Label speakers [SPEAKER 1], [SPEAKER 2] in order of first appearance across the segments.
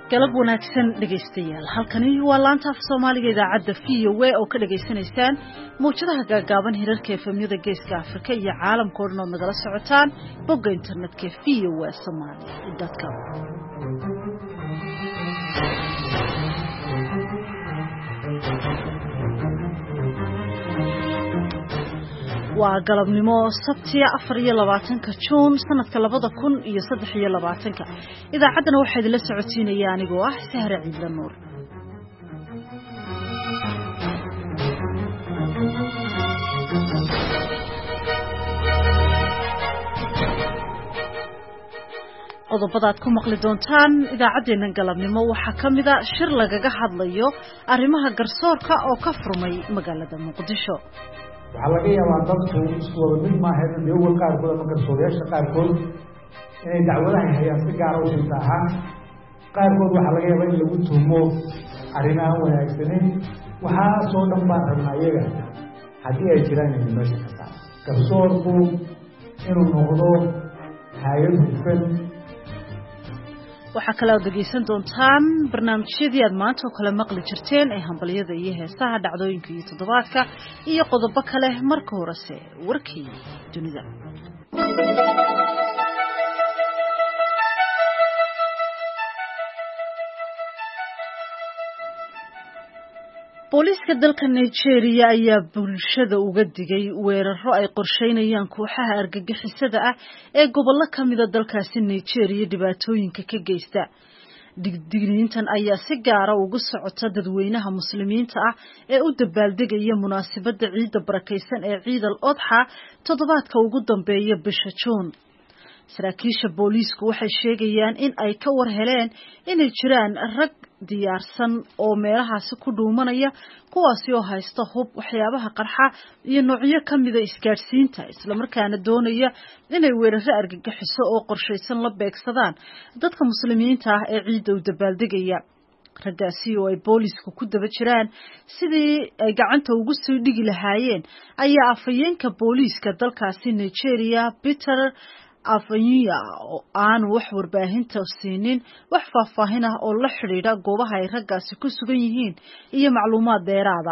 [SPEAKER 1] galab wanaagsan dhageystayaal halkani waa laanta af Soomaaliga idaacadda VOA oo ka dhageysanaysaan muujadaha gaagaaban hirarka efemyada Geeska Afrika iyo caalamka oo dhan oo nagala socotaan bogga internetka voasomali.com waa galabnimo sabtiya 24 Juun sanadka 2023 idaacaddana waxaa idin la socodsiinaya anigoo ah Sahra Ciidla Nuur qodobadaad ku maqli doontaan idaacaddeenan galabnimo waxaa ka mid ah shir lagaga hadlayo arrimaha garsoorka oo ka furmay magaalada Muqdisho
[SPEAKER 2] waxaa laga yaabaa dadku isku wada mid maaha dadweynaha qaarkood ama garsoorayaasha qaarkood inay dacwadaha hayaan si gaar ah u shilta ahaan qaarkood waxaa laga yaabaa in lagu tuhmo arrimaha wanaagsaneyn waxaasoo dhan baan rabnaa iyaga haddii ay jiraan inay meesha ka saaro garsoorku inuu noqdo hay'ad hufan.
[SPEAKER 1] waxaa kale oo dhegeysan doontaan barnaamijyadii aad maanta oo kale maqli jirteen ee hambalyada iyo heesaha dhacdooyinka iyo toddobaadka iyo qodobo kale marka horese warkii dunida. booliiska dalka Nigeria ayaa bulshada uga digay weeraro ay qorsheynayaan kooxaha argagixisada ah ee gobollo ka mid ah dalkaasi Nigeria dhibaatooyinka ka geysta. digniintan ayaa si gaar ah ugu socota dadweynaha muslimiinta ah ee u dabaaldegaya munaasabadda ciida barakeysan ee Ciid al-Adha toddobaadka ugu dambeeya bisha Juun. saraakiisha booliisku waxay sheegayaan in ay ka war heleen inay jiraan rag diyaarsan oo meelahaasi ku dhuumanaya kuwaasi oo haysta hub waxyaabaha qarxa iyo noocyo ka mid ah isgaarsiinta isla markaana doonaya inay weeraro argagixiso oo qorsheysan la beegsadaan dadka muslimiinta ah ee ciidda u dabaaldegaya. raggaasi oo ay boolisku ku daba jiraan sidii ay gacanta ugu soo dhigi lahaayeen ayaa afayeenka booliiska dalkaasi Nigeria Peter Afanyia oo aan wax warbaahinta siinin wax faahfaahin ah oo la xiriira goobaha ay raggaasi ku sugan yihiin iyo macluumaad dheeraada.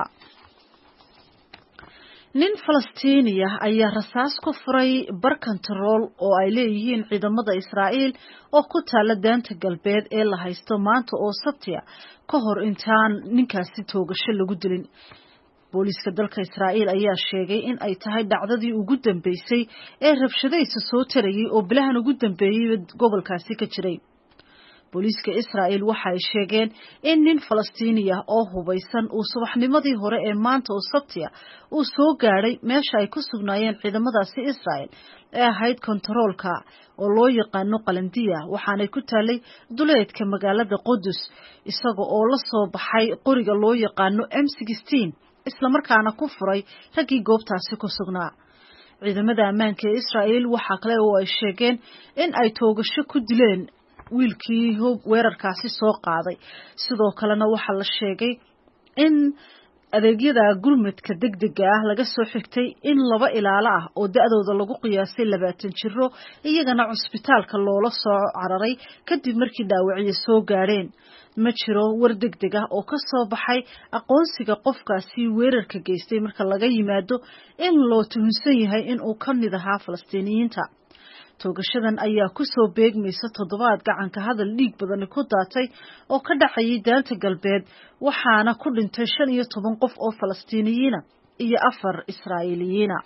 [SPEAKER 1] nin Falastiiniya ayaa rasaas ku furay bar control oo ay leeyihiin ciidamada Israa'iil oo ku taala daanta galbeed ee la haysto maanta oo Sabtiya ka hor intaan ninkaasi toogasho lagu dilin. booliiska dalka Israa'iil ayaa sheegay in ay tahay dhacdadii ugu dambeysay ee rabshadaysa soo tarayay oo bilahan ugu dambeeyay gobolkaasi ka jiray. booliiska Israa'iil waxa ay sheegeen in nin Falastiiniya oo hubeysan uu subaxnimadii hore ee maanta oo Sabtiya uu soo gaaray meesha ay ku sugnaayeen ciidamadaasi Israa'iil ee ahayd kontaroolka oo loo yaqaano Qalandiya waxaanay ku taalay duleedka magaalada Qudus isaga oo la soo baxay qoriga loo yaqaano M16 isla markaana ku furay raggii goobtaasi ku sugnaa. ciidamada ammaanka ee Israa'iil waxa kale oo ay sheegeen in ay toogasho ku dileen wiilkii weerarkaasi soo qaaday. sidoo kalena waxa la sheegay in adeegyada gurmadka degdega ah laga soo xigtay in 2 ilaalo ah oo da'dooda lagu qiyaasay 20 jiro iyagana cusbitaalka loola soo cararay kadib markii dhaawacyo soo gaareen. ma jiro war degdeg ah oo ka soo baxay aqoonsiga qofkaasi weerarka geystay marka laga yimaado in loo tuhunsan yahay in uu ka mid ahaa Falastiiniyiinta. toogashadan ayaa ku soo beegmaysa toddobaad gacanka hadal dhiig badan ku daatay oo ka dhacayay daanta galbeed waxaana ku dhintay 15 qof oo Falastiiniyiin iyo 4 Israa'iiliyiin.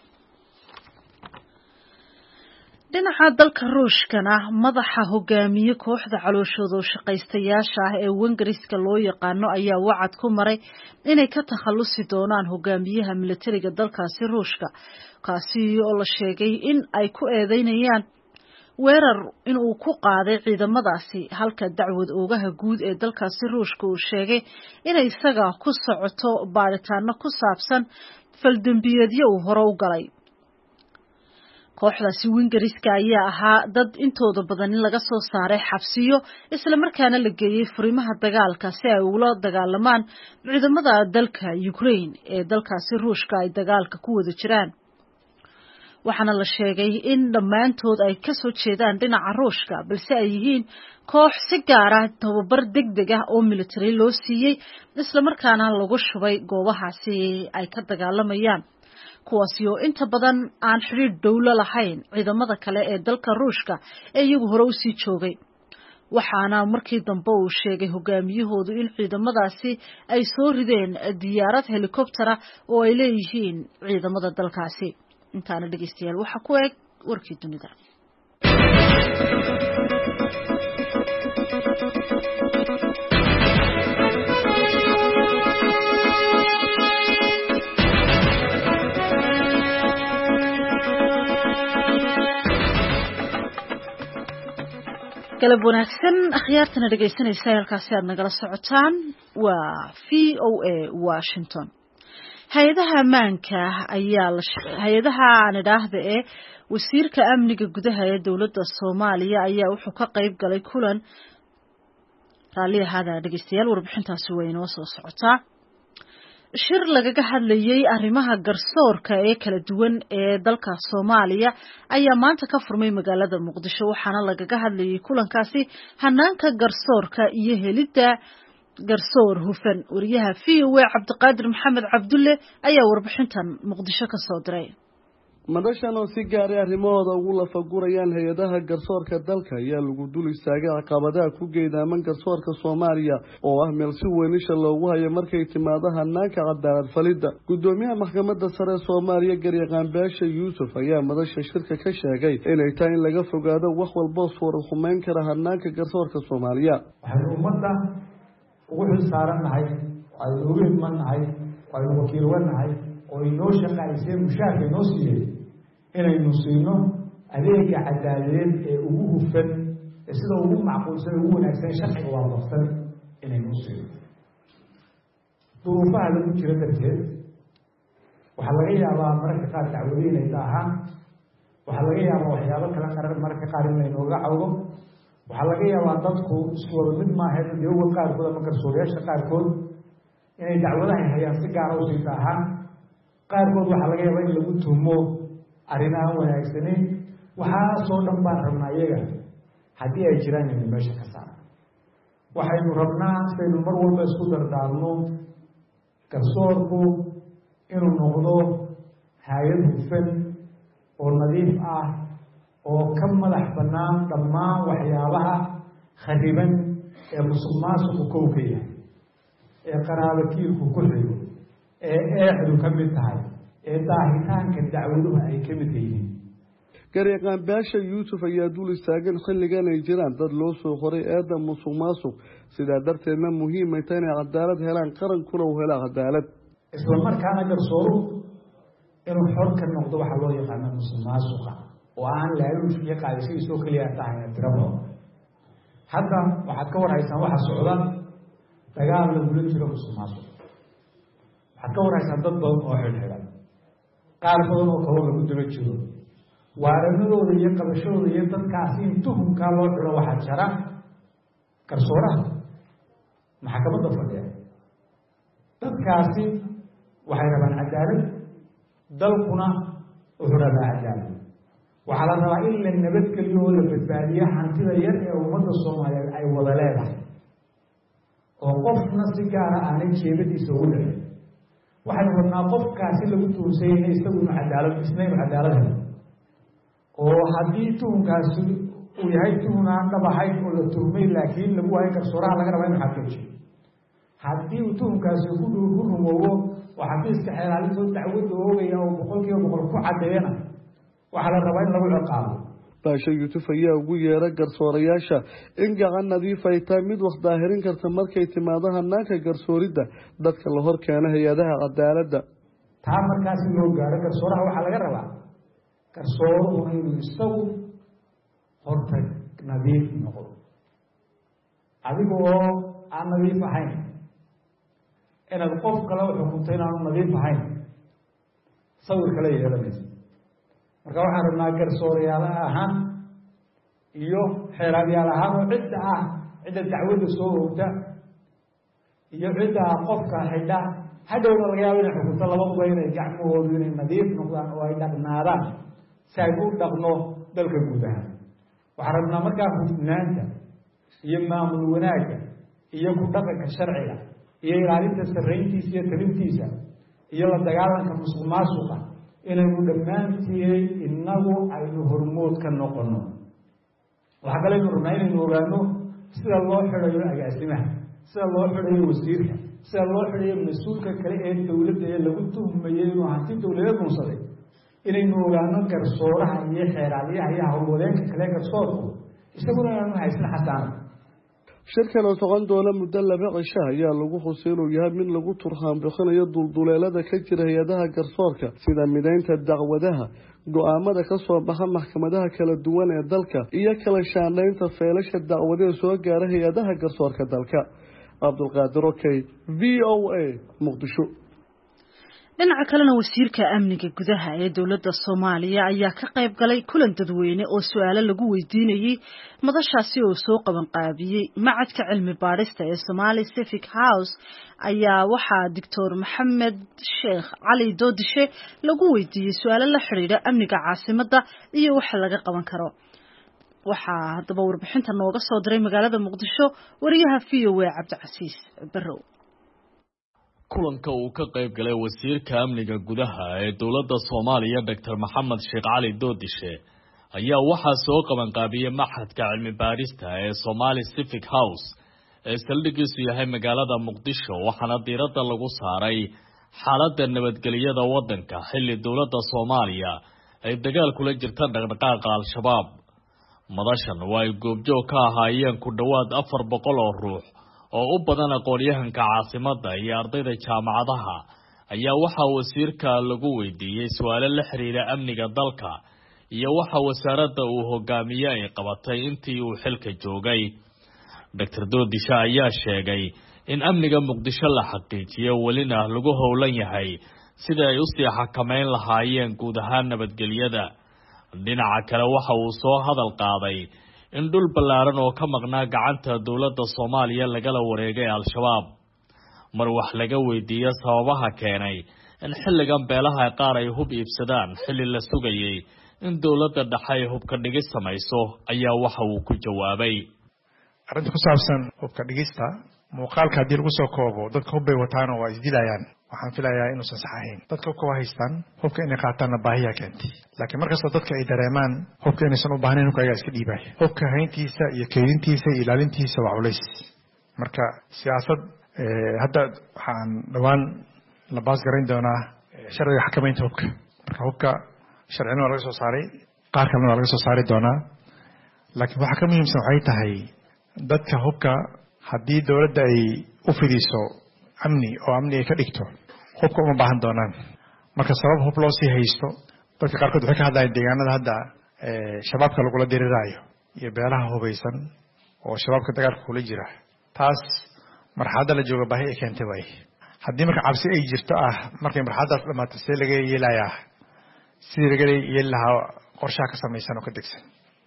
[SPEAKER 1] dhinaca dalka Ruushkana madaxa hogaamiye kooxda calooshooda shaqaystayaasha ah ee Wengariska loo yaqaano ayaa wacad ku maray inay ka takhalusi doonaan hogaamiyaha militariga dalkaasi Ruushka kaasi oo la sheegay in ay ku eedeynayaan weerar in uu ku qaaday ciidamadaasi halka dacwad oogaha guud ee dalkaasi Ruushka uu sheegay inay isaga ku socoto baaritaano ku saabsan faldambiyeedyo uu hore u galay. kooxdaasi Wengariska ayaa ahaa dad intooda badan laga soo saaray xabsiyo isla markaana la geeyay furimaha dagaalka si ay ula dagaalamaan ciidamada dalka Ukraine ee dalkaasi Ruushka ay dagaalka ku wada jiraan. waxaana la sheegay in dhammaantood ay ka soo jeedaan dhinaca Ruushka balse ay yihiin koox si gaar ah tababar degdeg ah oo military loo siiyay isla markaana lagu shubay goobahaasi ay ka dagaalamayaan kuwaasi oo inta badan aan xiriir dawlo lahayn ciidamada kale ee dalka Ruushka ee iyagu hore u sii joogay waxaana markii dambe uu sheegay hogaamiyahoodu in ciidamadaasi ay soo rideen diyaarad helikobtera oo ay leeyihiin ciidamada dalkaasi intaana dhageystayaal waxa ku eg warkii dunida galab wanaagsan akhyaartana dhageysanaysa halkaasi aad nagala socotaan waa VOA Washington hay'adaha ammaanka ayaa hay'adaha nidhaahda ee wasiirka amniga gudaha ee dawladda Soomaaliya ayaa wuxuu ka qayb galay kulan raaliyaha dhageystayaal warbixintaasi way inoo soo socotaa shir lagaga hadlayay arrimaha garsoorka ee kala duwan ee dalka Soomaaliya ayaa maanta ka furmay magaalada Muqdisho waxaana lagaga hadlayay kulankaasi hanaanka garsoorka iyo helidda garsoor hufan wariyaha VOA Cabdiqaadir Maxamed Cabdulle ayaa warbixintan Muqdisho ka soo diray
[SPEAKER 3] madashan oo si gaar ah arrimahooda ugu lafagurayaan hay'adaha garsoorka dalka ayaa lagu dul istaagay caqabadaha ku geedaaman garsoorka Soomaaliya oo ah meel si weyn isha loogu hayo markay timaado hanaanka cadaalad falidda gudoomiyaha maxkamadda sare ee Soomaaliya Garyaqaan Baasha Yuusuf ayaa madasha shirka ka sheegay inay tahay in laga fogaado wax walba suura xumeyn kara hanaanka garsoorka Soomaaliya
[SPEAKER 2] waxay ummadda ugu xilsaaranahay ay ugu idmanahay ay wakiil wanahay oo inoo shaqaysay mushaarka inoo siiyay inaynu siino adeega cadaaladeed ee ugu hufan ee sida ugu macquulsan ugu wanaagsan sharciga waafaqsan inaynu siino duruufaha lagu jira darteed waxaa laga yaabaa mararka qaar dacwado inay daahaan waxaa laga yaabaa waxyaabo kala qarar mararka qaar in laynooga cawdo waxaa laga yaabaa dadku isku wada mid maaha dadyoga qaarkood ama garsoorayaasha qaarkood inay dacwadaha hayaan si gaara usii daahaan qaarkood waxaa laga yaabaa in lagu tumo arrin aan wanaagsanayn waxaasoo dhan baan rabnaa iyaga haddii ay jiraan inaynu meesha ka saara waxaynu rabnaa sidaynu mar walba isku dardaarno garsoorku inuu noqdo hay-ad hufan oo nadiif ah oo ka madax bannaan dhammaan waxyaabaha khariban ee musuq maasuqu kow ka yahay ee qaraabakiilku ku xigo ee eexdu ka mid tahay ee daahitaanka dacwaduhu ay ka mid yihiin
[SPEAKER 3] Garyaqaan Baasha Yuusuf ayaa dul istaagan xilligan ay jiraan dad loo soo qoray eeda musuq maasuq sidaa darteedna muhiim ay tahay inay cadaalad helaan qarankuna uu helo cadaalad
[SPEAKER 2] isla markaana garsooru inuu xor ka noqdo waxa loo yaqaano musuq maasuqa oo aan laaluush iyo qaadashadiisoo keliya tahay tiro badan hadda waxaad ka warhaysaan waxa socda dagaal lagula jiro musuq maasuq waxaad ka warhaysaan dad badan oo xidhxidhan qaar badan oo kaloo lagu daba jiro waaranadooda iyo qabashadooda iyo dadkaasi in tuhumkaa loo xidho waxaa jara garsooraha maxkamadda fadhiya dadkaasi waxay rabaan cadaalad dalkuna wuxuu rabaa cadaalad waxaa la rabaa in la nabadgeliyo oo la badbaadiyo hantida yar ee ummadda Soomaaliyeed ay wada leedahay oo qofna si gaara aanay jeebadiisa ugu dhicin waxaynu rabnaa qofkaasi lagu tuunsay inay isaguna cadaalad isnaynu cadaalad helo oo haddii tuhunkaasi uu yahay tuhun aan dhab ahayn oo la tuhmay laakiin lagu waayo garsooraha laga rabaa inuu xaqiijiyo haddii uu tuhunkaasi ku rumoobo oo xafiiska xeelaalintoo dacwadda oogaya oo 100% ku caddeeyana waxaa la rabaa in lagu ciqaabo
[SPEAKER 3] Baasha Yuusuf ayaa ugu yeeray garsoorayaasha in gacan nadiif ay tahay mid wax daahirin karta markay timaado hanaanka garsooridda dadka la hor keeno hay'adaha cadaaladda
[SPEAKER 2] taa markaasi loo gaaro garsooraha waxaa laga rabaa garsooruhu inuu isagu horta nadiif noqdo adigoo aan nadiif ahayn inaad qof kale u xukunto inaanu nadiif ahayn sawir kale yeelanaysa marka waxaan rabnaa garsoorayaal ahaan iyo xeeraadyaal ahaan oo cidda dacwadda soo oogta iyo cidda qofka xidha hadhowna laga yaabo inay xukunto labaduba inay gacmahoodu inay nadiif noqdaan oo ay dhaqnaadaan سايبون دقنو دلك جودها وحرمنا مركا هفنانتا يمام الوناكا يكون دقك الشرعية يرالين تسرينتيس يترينتيسا يلا دقالا كمسلم ماسوقا إنه دمانتي إنه أين هرمود كالنقرنو وحقا لين رمين إنه غانو سيد الله حريو أقاسمها سيد الله حريو وزيرها سيد الله حريو مسؤولك كليه الدولة اللي قلتهم ميينو عن دولة مصري إنه غانو كرسورها يحير عليها هي هولين كليه كرسوركو يستقولون أنه هيسن حسان
[SPEAKER 3] shirkan oo socon doona muddo 2 cisho ayaa lagu xuseeyo yahay mid lagu turxaan bixinayo dulduleelada ka jira hay'adaha garsoorka sida mideynta dacwadaha go'aamada ka soo baxa maxkamadaha kala duwan ee dalka iyo kala shaqeynta feelasha dacwadaha soo gaara hay'adaha garsoorka dalka Abdulqaadir Okay VOA Muqdisho
[SPEAKER 1] dhinaca kalena wasiirka amniga gudaha ee dawladda Soomaaliya ayaa ka qayb galay kulan dadweyne oo su'aalo lagu weydiinayay madashaasi oo soo qaban qaabiyay macadka cilmi baarista ee Somali Civic House ayaa waxaa Dr. Maxamed Sheekh Cali Doodishe lagu weydiiyay su'aalo la xiriira amniga caasimadda iyo waxa laga qaban karo waxaa hadaba warbixinta nooga soo diray magaalada Muqdisho wariyaha VOA Cabdicasiis Barrow
[SPEAKER 4] kulanka uu ka qayb galay wasiirka amniga gudaha ee dawladda Soomaaliya Dr. Maxamed Sheekh Cali Doodishe ayaa waxa soo qaban qaabiyay maxadka cilmi baarista ee Somali Civic House ee saldhigiisu yahay magaalada Muqdisho waxaana diiradda lagu saaray xaaladda nabadgelyada waddanka xilli dawladda Soomaaliya ay dagaal kula jirta dhaqdhaqaaqa Al-Shabaab madashan way goobjoog ka ahaayeen ku dhawaad 400 oo ruux oo u badan aqoonyahanka caasimadda iyo ardayda jaamacadaha ayaa waxa wasiirka lagu weydiiyay su'aalo la xiriira amniga dalka iyo waxa wasaaradda uu hogaamiyay ay qabatay intii uu xilka joogay Dr. Doodishe ayaa sheegay in amniga Muqdisho la xaqiijiyo walina lagu howlan yahay sida ay u sii xakameyn lahaayeen guud ahaan nabadgelyada dhinaca kale waxa uu soo hadal qaaday in dhul ballaaran oo ka maqnaa gacanta dawladda Soomaaliya laga wareegay Al-Shabaab mar wax laga weydiiyay sababaha keenay in xilligan beelaha qaar ay hub iibsadaan xilli la sugayay in dawladda dhaxay hubka dhigis samayso ayaa waxa uu ku jawaabay
[SPEAKER 5] arrinta ku saabsan hubka dhigista muuqaalka hadii lagu soo koobo dadka hub bay wataan oo ay isdilayaan waxaan filayaa inuu saxahayn dadka ku haystaan hubka inay qaataan baahiya keentay laakiin markasta dadka ay dareemaan hubka inaysan u baahnayn hubka ayaga iska dhiibay hubka hayntiisa iyo keydintiisa iyo ilaalintiisa waa culays marka siyaasad hadda waxaan dhawaan la baas garan doonaa sharciga xakamaynta hubka marka hubka sharciga laga soo saaray qaar kalena laga soo saari doonaa laakiin waxa ka muhiimsan waxay tahay dadka hubka haddii dawladda ay u fidiso amni oo amni ay ka dhigto hubka uma baahan doonaan marka sabab hub loo sii haysto dadka qaarkood waxay ka hadlayaan deegaanada hadda shabaabka lagula diriraayo iyo beelaha hubaysan oo shabaabka dagaalka kula jira taas marxaladda la jooga baahi ay keentay way haddii marka cabsi ay jirto markay marxaladdaas dhamaato see laga yeelayaa sidii laga yeeli lahaa qorshaha ka samaysan oo ka degsan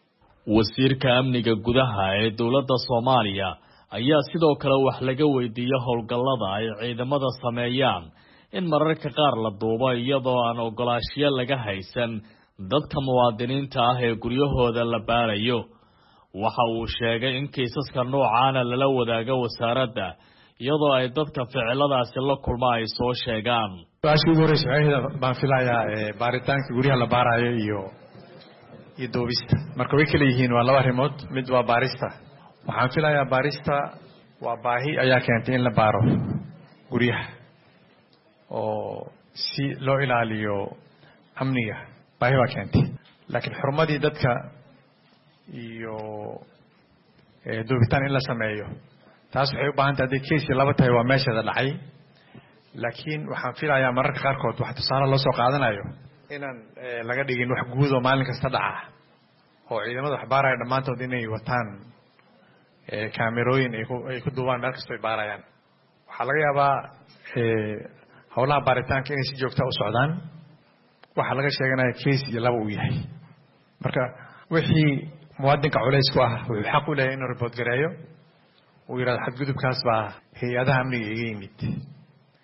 [SPEAKER 4] wasiirka amniga gudaha ee dawladda Soomaaliya ayaa sidoo kale wax laga weydiiyay howlgallada ay ciidamada sameeyaan in mararka qaar la duubo iyadoo aan ogolaashiyo laga haysan dadka muwaadiniinta ee guryahooda la baarayo waxa uu sheegay in kiisaska noocan lala wadaago wasaaradda iyadoo ay dadka ficiladaasi la kulma ay soo sheegaan
[SPEAKER 5] taasii horeysay baan filayaa baaritaanka guryaha la baarayo iyo doobista marka way kala yihiin waa laba arrimood mid waa baarista waxaan filayaa baarista waa baahi ayaa keentay in la baaro guryaha oo si loo ilaaliyo amniga baahi baa keentay laakiin xurmadii dadka iyo doobitaan in la sameeyo taas waxay u baahan tahay haddii keesi laba tahay waa meesheeda dhacay laakiin waxaan filayaa mararka qaarkood wax tusaale loo soo qaadanayo inaan laga dhigin wax guud oo maalin kasta dhaca oo ciidamada wax baaraya dhammaantood inay wataan kaamerooyin ay ku duubaan meel kastoo ay baarayaan waxaa laga yaabaa howlaha baaritaanka inay si joogta u socdaan waxaa laga sheeganaya kees iyo laba uu yahay marka wixii muwaadinka culays ku ah wuxuu xaq u leeyahay inuu report gareeyo uu yidhahdo xadgudubkaas baa hay-adaha amniga iga yimid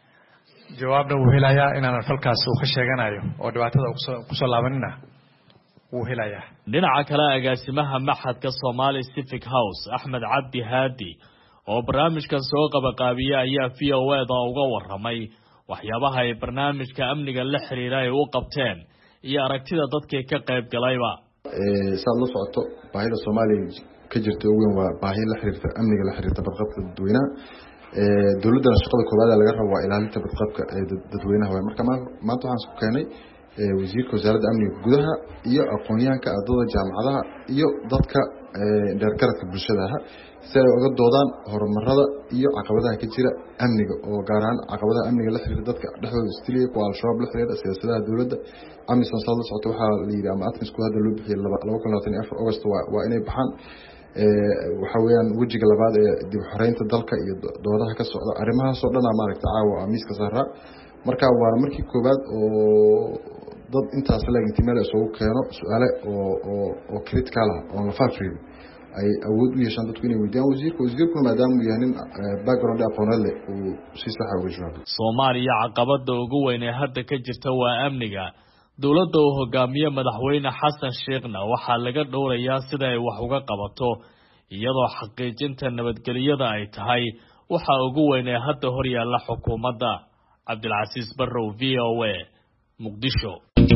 [SPEAKER 5] jawaabna wuu helayaa inaanan falkaas uu ka sheeganayo oo dhibaatada kusoo laabanina wuu helayaa.
[SPEAKER 4] dhinaca kale agaasimaha maxadka Somali Civic House Axmed Cabdi Haadi oo barnaamijkan soo qabaqaabiya ayaa VOA-da uga waramay waxyaabaha ay barnaamijka amniga la xiriira ay u qabteen iyo aragtida dadkii ka qayb galayba.
[SPEAKER 6] saad la socoto baahida Soomaaliya ka jirta ugu weyn waa baahi la xiriirta amniga la xiriirta badqabka dadweynaha. dawladda shaqada koowaad laga rabo waa ilaalinta badqabka dadweynaha. marka maanta waxaan isku keenay wasiirka wasaaradda amniga gudaha iyo aqoonyahanka ardayda jaamacadaha iyo dadka dheergaradka bulshada si ay uga doodaan horumarada iyo caqabadaha ka jira amniga oo gaar ahaan caqabadaha amniga la xiriira dadka dhexdooda istilay kuwa al-shabaab la xiriira siyaasadaha dawladda. amisom saad la socoto waxaa la yidhi ama atmisku hadda loo bixiyay 2024 August waa inay baxaan. waxa weeyaan wajiga labaad ee dib u xoreynta dalka iyo doodaha ka socda arrimahaas oo dhan maaragta caawa miiska saaraa. marka waa markii koobaad oo dad intaas la intimaal soo keeno su'aale oo critical ah oo la faafriyo ay awood u yeeshaan dadku inay weydiiyaan wasiirku maadaama uu yahay nin background aqooneed leh uu si sax ah uga jawaabo.
[SPEAKER 4] Soomaaliya caqabada ugu weyn ee hadda ka jirta waa amniga. dawladda uu hogaamiye madaxweyne Xasan Sheekhna waxaa laga dhowrayaa sida ay wax uga qabato iyadoo xaqiijinta nabadgelyada ay tahay waxa ugu weyn ee hadda hor yaalla xukuumadda. Cabdilcasiis Barrow, VOA, Muqdisho.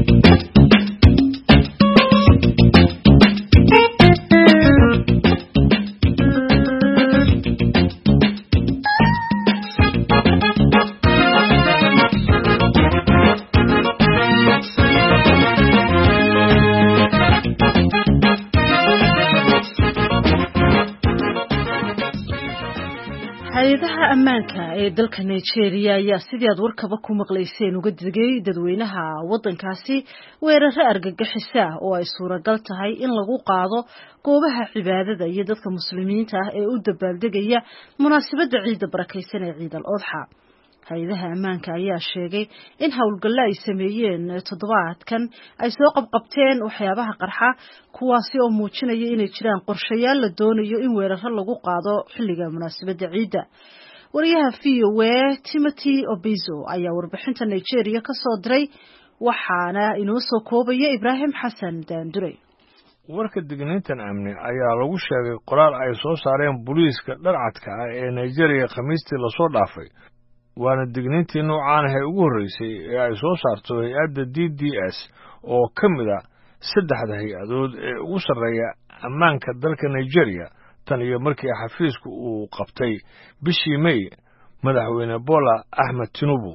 [SPEAKER 1] hay'adaha ammaanka ee dalka Nigeria ayaa sidii aad warkaba ku maqlayseen uga digay dadweynaha wadankaasi weeraro argagixis ah oo ay suuragal tahay in lagu qaado goobaha cibaadada iyo dadka muslimiinta ah ee u dabaaldegaya munaasabadda ciida barakeysan ee Ciid al-Adha. hay'adaha ammaanka ayaa sheegay in hawlgalla ay sameeyeen toddobaadkan ay soo qabqabteen waxyaabaha qarxa kuwaasi oo muujinaya inay jiraan qorshayaal la doonayo in weeraro lagu qaado xilliga munaasabadda ciida. wariyaha VOA Timothy Obizo ayaa warbixinta Nigeria ka soo diray waxaana inoo soo koobaya Ibrahim Xasan Daandurey.
[SPEAKER 7] warka digniintan amni ayaa lagu sheegay qoraal ay soo saareen booliiska dharcadka ah ee Nigeria Khamiistii la soo dhaafay. waana digniintii noocaan ah ugu horeysay ee ay soo saarto hay'adda DDS oo ka mid ah saddexda hay'adood ee ugu sarreeya ammaanka dalka Nigeria tan iyo markii xafiisku uu qabtay bishii May madaxweyne Bola Ahmed Tinubu.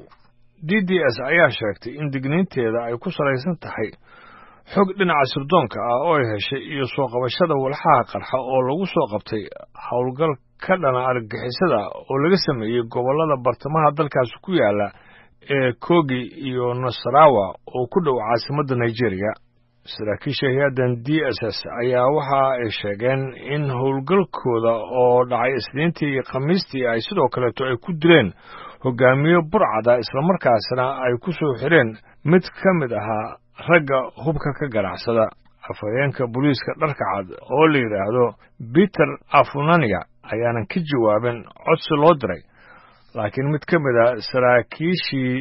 [SPEAKER 7] DDS ayaa sheegtay in digniinteeda ay ku salaysan tahay xog dhinaca sirdoonka ah oo ay heshay iyo soo qabashada walxaha qarxa oo lagu soo qabtay howlgal ka dhana argagixisada oo laga sameeyay gobolada bartamaha dalkaas ku yaala ee Kogi iyo Nasarawa oo ku dhow caasimadda Nigeria. saraakiisha hay'addan DSS ayaa waxa ay sheegeen in howlgalkooda oo dhacay Isniintii iyo Khamiistii ay sidoo kaleeto ay ku dileen hogaamiye burcada isla markaasna ay ku soo xireen mid ka mid ahaa ragga hubka ka ganacsada. afhayeenka booliiska dharka cad oo la yiraahdo Peter Afunanya ayaanan ka jawaabin codsi loo diray, laakiin mid ka mid ah saraakiishii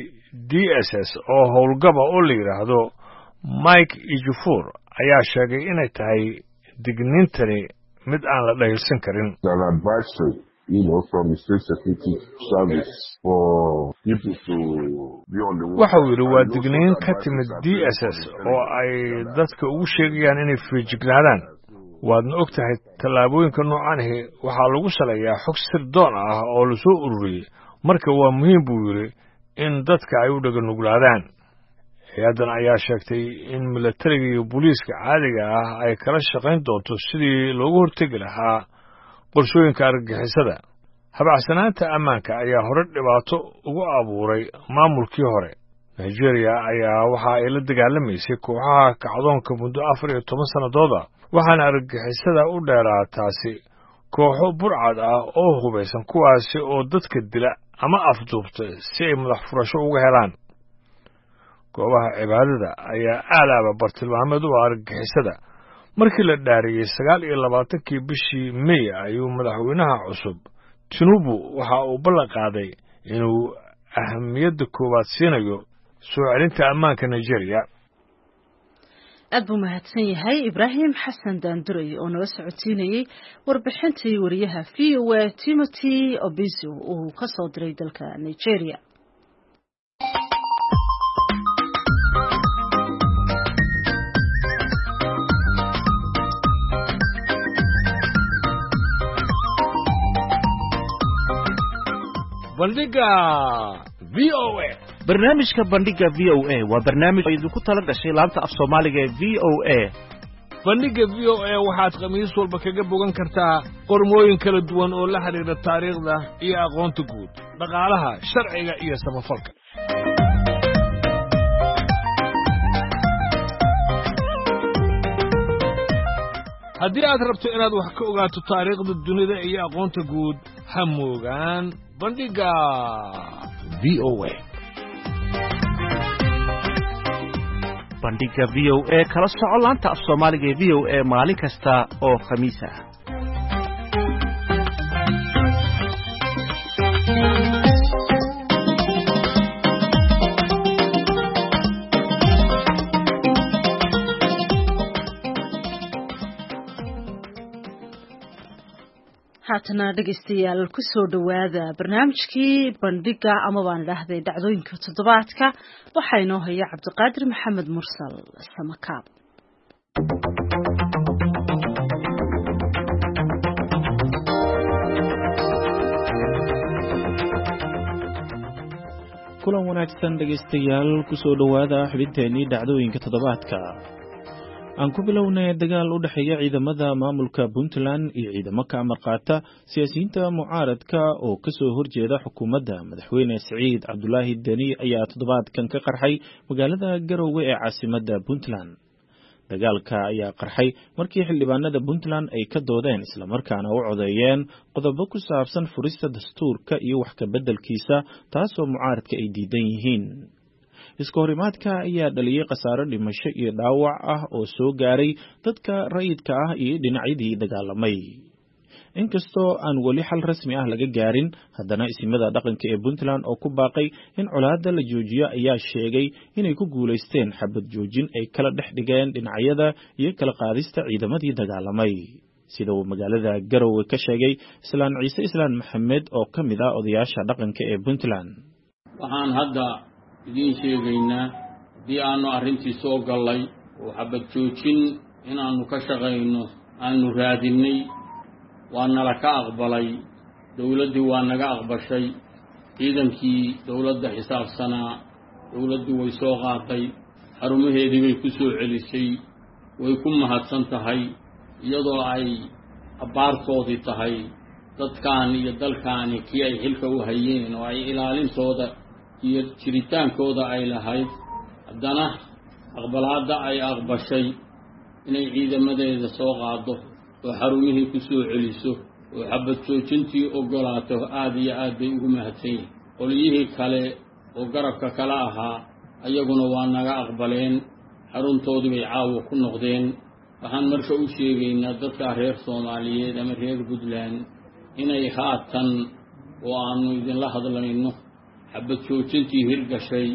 [SPEAKER 7] DSS oo howlgaba oo la yiraahdo Mike Ejiofor ayaa sheegay inay tahay digniintani mid aan la dhayalsan karin.
[SPEAKER 8] From the state security service for people to be on the way.
[SPEAKER 7] waxa uu yidhi waa digniin ka timid DSS oo ay dadka ugu sheegayaan inay feejignaadaan. waadna og tahay tallaabooyinka noocan ahi waxaa lagu saleeyaa xog sirdoon ah oo la soo ururiyey, marka waa muhiim buu yidhi in dadka ay u dhaganuglaadaan. hay'addan ayaa sheegtay in militariga iyo booliiska caadiga ah ay kala shaqayn doonto sidii loogu hortegi lahaa qorshooyinka argagixisada. habacsanaanta ammaanka ayaa hore dhibaato ugu abuuray maamulkii hore. Nigeria ayaa waxa ay la dagaalamaysay kooxaha kacdoonka muddo 14 sannadood ah, waxaana argagixisada u dheeraataasi kooxo burcad ah oo hubaysan kuwaasi oo dadka dila ama afduubta si ay madax furasho uga helaan. goobaha cibaadada ayaa aalaaba bartilmaameed u argagixisada. markii la dhaariyay 29 bishii May ayuu madaxweynaha cusub Tinubu waxa uu ballan qaaday inuu ahamiyadda koowaad siinayo soo celinta ammaanka Nigeria.
[SPEAKER 1] aad buu mahadsan yahay Ibraahim Xasan Daanduray oo noo socodsiinayay warbixintii wariyaha VOA Timothy Obiso oo ka soo diray dalka Nigeria.
[SPEAKER 7] bandhiga VOA
[SPEAKER 9] barnaamijka bandhiga VOA waa barnaamij idinku tala gashay laanta af Soomaaliga ee VOA.
[SPEAKER 7] bandhiga VOA waxaad khamiis walba kaga bogan kartaa qormooyin kala duwan oo la xiriira taariikhda iyo aqoonta guud, dhaqaalaha, sharciga iyo samafalka. haddii aad rabto inaad wax ka ogaato taariikhda dunida iyo aqoonta guud, ha moogaan bandhiga VOA.
[SPEAKER 9] bandhiga VOA kala soco laanta af Soomaaliga ee VOA maalin kasta oo khamiis ah.
[SPEAKER 1] haatana dhegeystayaal ku soo dhawaada barnaamijkii bandhiga ama baan idhaahday dhacdooyinka toddobaadka waxaa inoo haya Cabdiqaadir Maxamed Mursal Samakaab.
[SPEAKER 10] kulan wanaagsan dhegeystayaal ku soo dhawaada xubinteennii dhacdooyinka toddobaadka. aan ku bilownay dagaal u dhaxeeya ciidamada maamulka Puntland iyo ciidamo ka amar qaata siyaasiyiinta mucaaradka oo ka soo horjeeda xukuumadda madaxweyne Siciid Cabdulaahi Deni ayaa toddobaadkan ka qarxay magaalada Garowe ee caasimadda Puntland. dagaalka ayaa qarxay markii xildhibaanada Puntland ay ka doodeen isla markaana u codeeyeen qodobo ku saabsan furista dastuurka iyo wax ka beddelkiisa taasoo mucaaradka ay diidan yihiin. iska horimaadka ayaa dhaliyay khasaaro dhimasho iyo dhaawac ah oo soo gaaray dadka rayidka ah iyo dhinacyadii dagaalamay. inkastoo aan weli xal rasmi ah laga gaarin, haddana isimada dhaqanka ee Puntland oo ku baaqay in colaadda la joojiyo ayaa sheegay inay ku guulaysteen xabad joojin ay kala dhex dhigeen dhinacyada iyo kala qaadista ciidamadii dagaalamay. sida uu magaalada Garowe ka sheegay Islaan Ciise Islaan Maxamed oo ka mid ah odayaasha dhaqanka ee Puntland.
[SPEAKER 11] waxaan hadda idiin sheegaynaa haddii aanu arrintii soo gallay oo xabad joojin inaannu ka shaqayno aanu raadinnay, waa nala ka aqbalay, dawladdii waa naga aqbashay, ciidankii dawladda xisaabsanaa dawladdu way soo qaaday, xarumaheedii bay ku soo celisay, way ku mahadsan tahay, iyadoo ay abbaartoodii tahay dadkaan iyo dalkaani kii ay xilka u hayeen oo ay ilaalintooda iyo jiritaankooda ay lahayd. haddana aqbalaadda ay aqbashay inay ciidamadeeda soo qaado oo xarumihii ku soo celiso oo xabad joojintii oggolaato aad iyo aad bay ugu mahadsan yihiin. qolyihii kale oo garabka kala ahaa ayaguna waa naga aqbaleen, xaruntoodii bay caawa ku noqdeen. waxaan marka u sheegaynaa dadka reer Soomaaliyeed ama reer Puntland inay haatan oo aanu idinla hadlayno xabad joojintii hirgashay.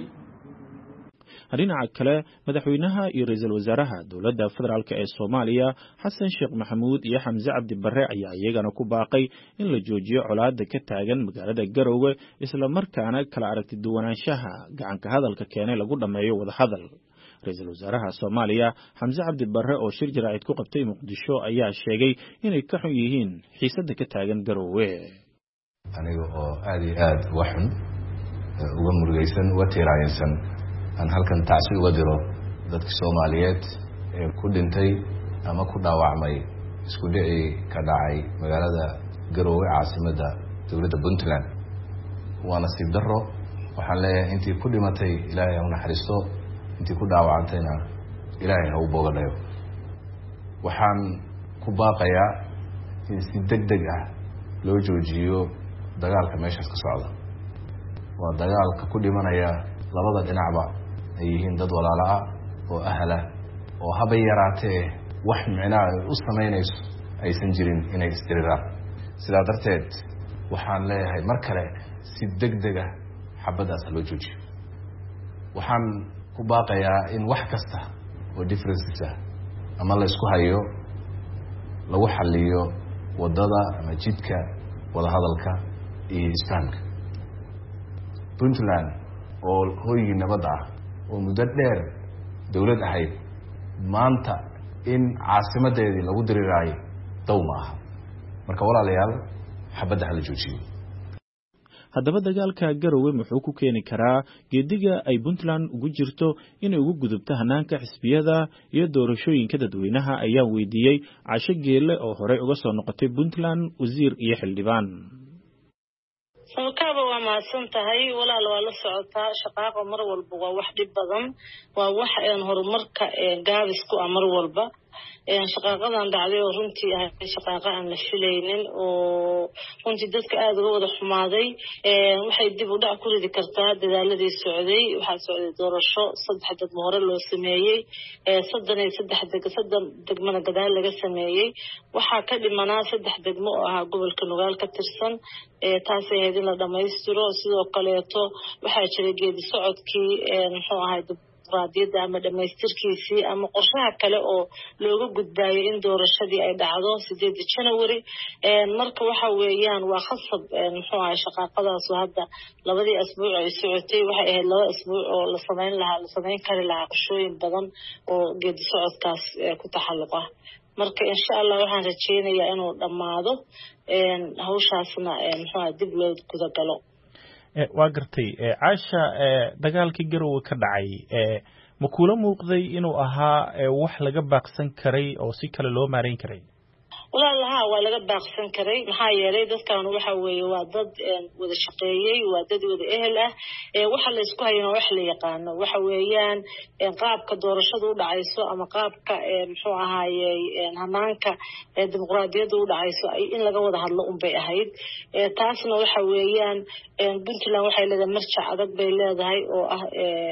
[SPEAKER 10] dhinaca kale, madaxweynaha iyo ra'iisul wasaaraha dowladda federaalk ee Soomaaliya Xasan Sheekh Maxamuud iyo Xamse Cabdi Barre ayaa iyagana ku baaqay in la joojiyo colaadda ka taagan magaalada Garowe isla markaana kala aragti duwanaanshaha gacanka hadalka keenay lagu dhameeyo wada hadal. ra'iisul wasaaraha Soomaaliya Xamse Cabdi Barre oo shir jaraa'id ku qabtay Muqdisho ayaa sheegay inay ka xun yihiin xiisadda ka taagan Garowe.
[SPEAKER 12] aniga oo aad iyo aad uga xun, uga murugaysan, uga tiiraaysan aan halkan tacsi uga diro dadka Soomaaliyeed ee ku dhintay ama ku dhaawacmay isku dhicii ka dhacay magaalada Garowe caasimadda dowladda Puntland. waa nasiib darro. waxaan leeyahay intii ku dhimatay Ilaahay ha u naxariisto, intii ku dhaawacantayna Ilaahay ha u boogadhayo. waxaan ku baaqayaa in si degdeg ah loo joojiyo dagaalka meeshaas ka socda. waa dagaalka ku dhimanaya labada dhinacba ay yihiin dad walaalo ah oo ahla oo haba yaraatee wax micnaa u samaynayso aysan jirin inay isdiriraan. sidaa darteed waxaan leeyahay mar kale si degdeg ah xabaddaas loo joojiyo. waxaan ku baaqayaa in wax kasta oo differences ah ama la isku hayo lagu xaliyo wadada ama jidka wada hadalka iyo isfahamka. Puntland oo hooyigii nabad ah oo muddo dheer dawlad ahayd maanta in caasimadeedii lagu diriraayo daw ma aha. Marka walaalayaal xabadda hala joojiyo.
[SPEAKER 10] haddaba dagaalka Garowe muxuu ku keeni karaa geediga ay Puntland ugu jirto inay ugu gudubto hanaanka xisbiyada iyo doorashooyinka dadweynaha ayaa weydiiyey Casho Geelle oo hore uga soo noqotay Puntland wasiir iyo xildhibaan.
[SPEAKER 13] sababta waa maasan tahay walaal waa la socotaa shaqaaqa mar walba waa wax dhib badan waa wax horumarka gaabis ku amar walba shaqaaqadan dhacday oo runtii ah shaqaaqa aan la filaynin oo runtii dadka aad uga wada xumaaday waxay dib u dhac ku ridi kartaa dadaaladii socday waxa socday doorasho 3 degmo hore loo sameeyay 3 degmana gadaal laga sameeyay waxa ka dhimanaa 3 degmo oo ah gobolka Nugaal ka tirsan taas ay hadii la dhameystiro sidoo kale waxa jiray geedi socodkii muxuu ahaa raadiyada ama dhameystirkiisii ama qorshaha kale oo looga gudbaayo in doorashadii ay dhacdo 8 January marka waxa weeyaan waa khasab muxuu ahaa shaqaaqadaas hadda labadii asbuuc ay socotay waxay ahayd 2 asbuuc oo la sameyn kari lahaa qoshooyin badan oo geedi socodkaas ku taxalluqa marka insha Allah waxaan rajeynayaa inuu dhamaado hawshaasna muxuu dib loo guda galo.
[SPEAKER 9] waa gartay Casha dagaalkii Garowe ka dhacay ma kula muuqday inuu ahaa wax laga baaqsan karay oo si kale loo maareyn karay
[SPEAKER 13] walaalaha waa laga baaqsan karay maxaa yeelay dadkan waxa weeye waa dad wada shaqeeyay waa dad wada ehel ah waxa la isku hayno wax la yaqaan waxa weeyaan qaabka doorashadu u dhacayso ama qaabka muxuu ahaayay hanaanka dimuqraadiyadda u dhacayso in laga wada hadlo bay ahayd taasna waxa weeyaan Puntland waxay leedahay marjac adag bay leedahay oo ah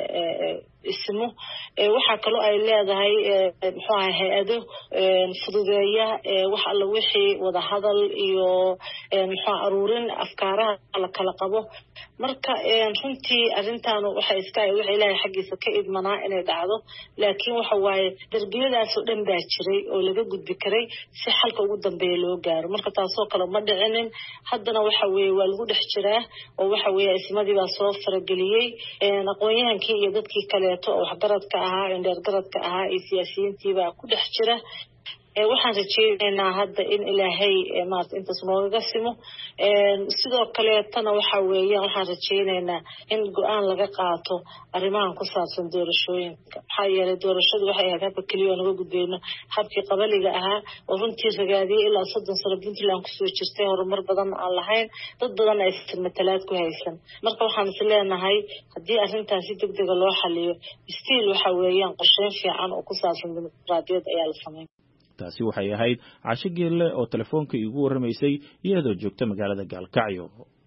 [SPEAKER 13] ismo waxa kale oo ay leedahay muxuu ahaa hay'ado fududeeya wax alla wixii wada hadal iyo muxuu aruurin afkaaraha la kala qabo marka runtii arintan waxa iska wax Ilaahay xaqiisa ka idmanaa inay dhacdo laakiin waxa waaye darbiyadaas oo dhan baa jiray oo laga gudbi karay si xalka ugu dambeeya loo gaaro marka taasoo kale ma dhicinin haddana waxa weeye waa lagu dhex jiraa oo waxa weeye ismadii baa soo farageliyay aqoonyahankii iyo dadkii kale oo waxgaradka ahaa indheergaradka ahaa iyo siyaasiyiintii baa ku dhex jira waxaan rajeynaynaa hadda in Ilaahay maarta intaas nooga simo sidoo kale tan waxa weeyaan waxaan rajeynaynaa in go'aan laga qaato arrimahan ku saabsan doorashooyinka maxaa yeelay doorashadu waxay ahayd habka kaliya naga gudbeyno habkii qabaliga ahaa oo runtii ragaadiyay ilaa 30 sano Puntland ku soo jirtay horumar badan aan lahayn dad badan ay matalaad ku haysan marka waxaan is leenahay haddii arrintaas si degdeg ah loo xaliyo stiil waxa weeyaan qorsheyn fiican oo ku saabsan dimuqraadiyadda ayaa la sameeyay.
[SPEAKER 10] taasi waxay ahayd Casho Geelle oo telefoonka igu waramaysay iyadoo joogta magaalada Gaalkacyo.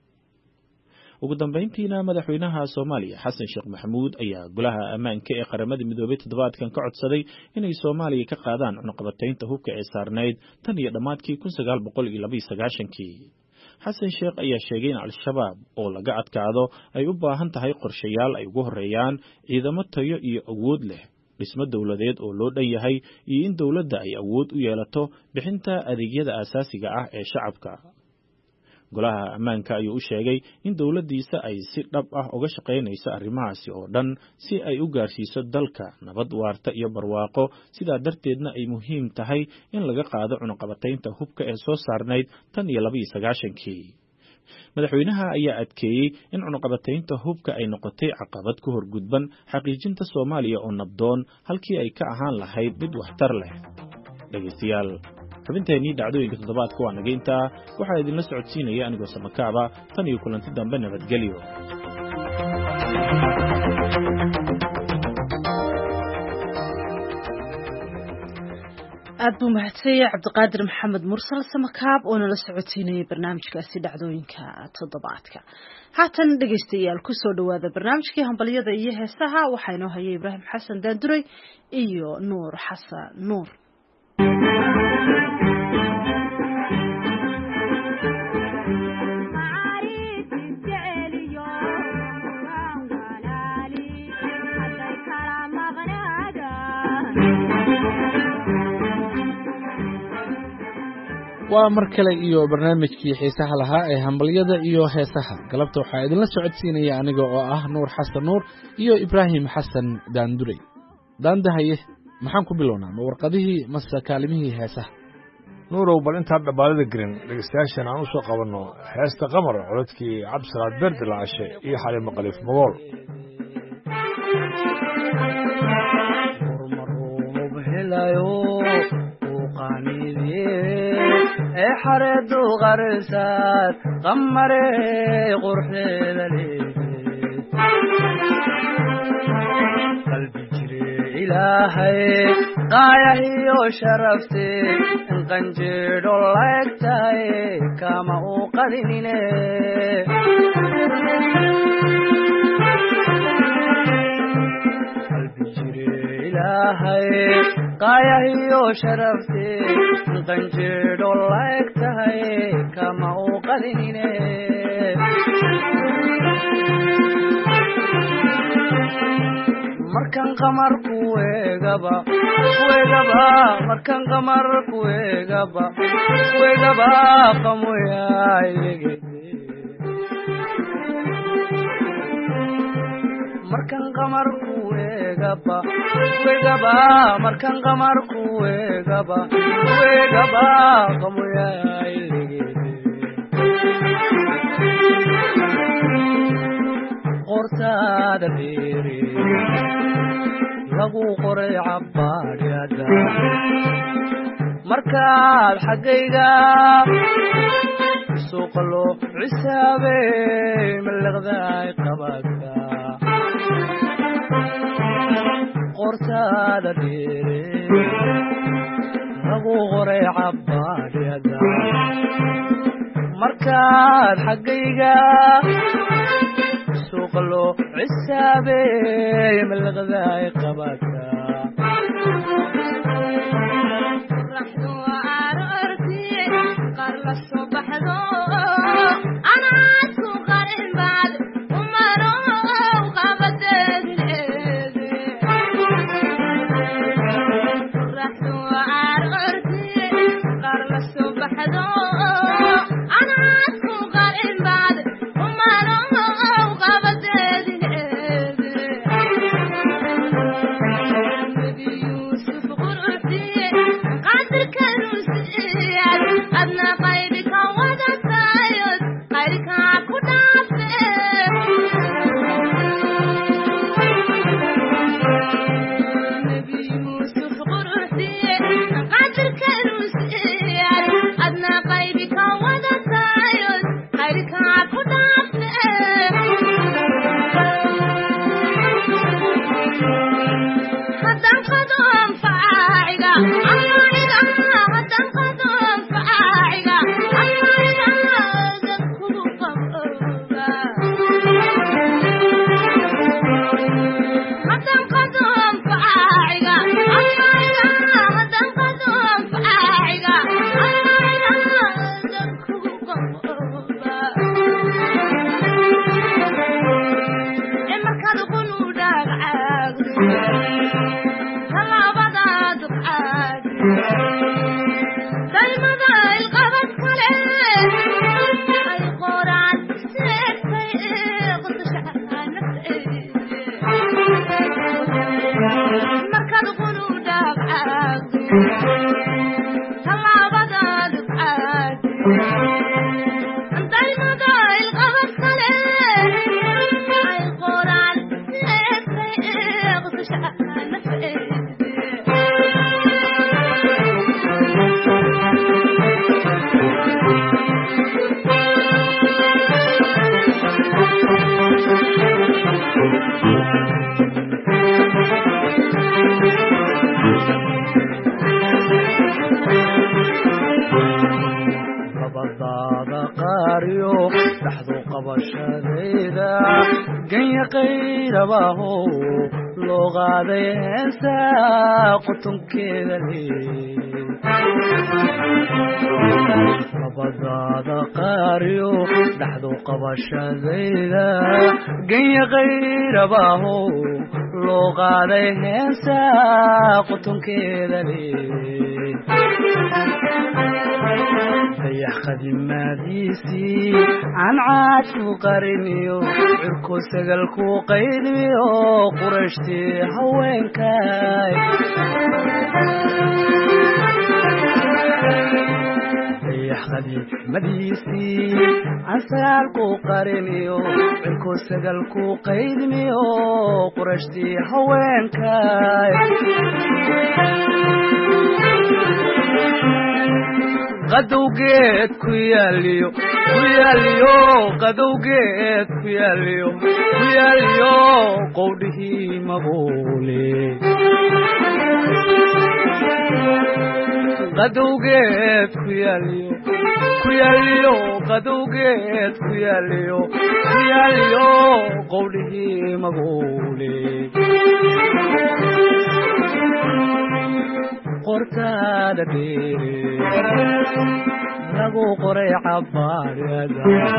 [SPEAKER 10] ugu dambeyntiina madaxweynaha Soomaaliya Xasan Sheekh Maxamuud ayaa golaha ammaanka ee qaramada midoobay toddobaadkan ka codsaday inay Soomaaliya ka qaadaan cunaqabataynta hubka ee saarneyd tan iyo dhamaadkii 1992. Xasan Sheekh ayaa sheegay in Al-Shabaab oo laga adkaado ay u baahan tahay qorshayaal ay ugu horeeyaan ciidamo tayo iyo awood leh dhismo dawladeed oo loo dhan yahay iyo in dawladda ay awood u yeelato bixinta adeegyada aasaasiga ah ee shacabka. golaha ammaanka ayuu u sheegay in dawladdiisa ay si dhab ah uga shaqaynayso arrimahaasi oo dhan si ay u gaarsiiso dalka nabad waarta iyo barwaaqo sidaa darteedna ay muhiim tahay in laga qaado cunaqabataynta hubka ee soo saarnayd tan iyo 1992. madaxweynaha ayaa adkeeyey in cunaqabataynta hubka ay noqotay caqabad ku horgudban xaqiijinta Soomaaliya oo nabdoon halkii ay ka ahaan lahayd mid waxtar leh. dhageystayaal xubinteennii dhacdooyinka toddobaadka waa naga intaa waxaa idinla socodsiinaya anigoo Samakaaba tan iyo kulanti dambe nabadgelyo.
[SPEAKER 1] aad buu mahadsanyahay Cabdiqaadir Maxamed Mursal Samakaab oo nala socodsiinayay barnaamijkaasi dhacdooyinka toddobaadka. haatan dhageystayaal ku soo dhawaada barnaamijkii hambaliyada iyo heesaha waxaa inoo hayay Ibraahim Xasan Daanduray iyo Nuur Xasan Nuur.
[SPEAKER 14] waa mar kale iyo barnaamijkii xiisaha lahaa ee hambalyada iyo heesaha galabta waxaa idinla socodsiinaya aniga oo ah nuur xasan nuur iyo ibraahim xasan daandurey daandahaye maxaan ku bilownaa ma warqadihii mase kaalimihii heesaha
[SPEAKER 7] nuurow bal intaan dhabbaalada gelin dhegeystayaashan aan u soo qabanno heesta qamar codadkii cabdisalaad berdi lacashe iyo xaliimo khaliif magool
[SPEAKER 15] xareedu qarsaad qamare qurxeeda qalbi jire ilaahay qaayahiyo sharafte qanjeedho laegtahay kama u qadinine qalbi jire ilaahay qaayahiyo sharafte qanjeedho laegtahay kama u qadinine markan qamar kuegaba markan qamar kuegaba qamoyaylege markan qamar kuegaba markan qamar kuegaba qamoyaylege qortaada dheere lagu qoray cabbaadhada markaad xaggayga suuqa loo cisaabey mallaqdaay qabadka qortaada dheere lagu qoray cabbaadhada markaad xaggayga suuqa loo cisaabey mallaqdaay qabadka abadaada qaariyo dhaxdu qabashadayda ganya qayrabaaho loo qaaday heesaa qutunkeeda le dayax qadimaadiisii aan caadku qariniyo cirko sagalku qaydmiyo qurashtii haweenkay dayax qadimaadiisii aan sagaalku qariniyo cirko sagalku qaydmiyo qurashtii haweenkay qadowgeed ku yaaliyo qadowgeed ku yaaliyo qowdhihii mabuule qadowgeed ku yaaliyo qadowgeed ku yaaliyo qowdhihii mabuule qortaada dheere lagu qoray cabaarada